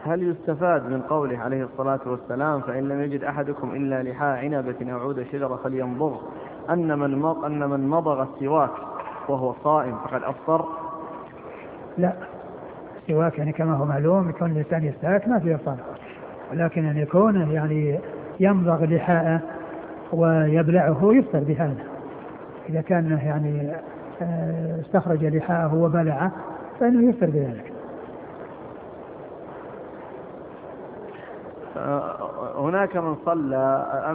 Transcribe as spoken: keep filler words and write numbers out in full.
هل يستفاد من قوله عليه الصلاة والسلام فإن لم يجد أحدكم إلا لحاء عنبة أو عود شجرة فلينضغ أن من أن من مضغ السواك وهو صائم فقد أفطر؟ لا، السواك يعني كما هو معلوم يكون الإنسان يستاك ما فيه إفطار، ولكن أن يكون يعني يمضغ لحاءه ويبلعه يفطر بهذا. إذا كان يعني استخرج لحاءه وبلعه فإنه يفطر بذلك. هناك من صلى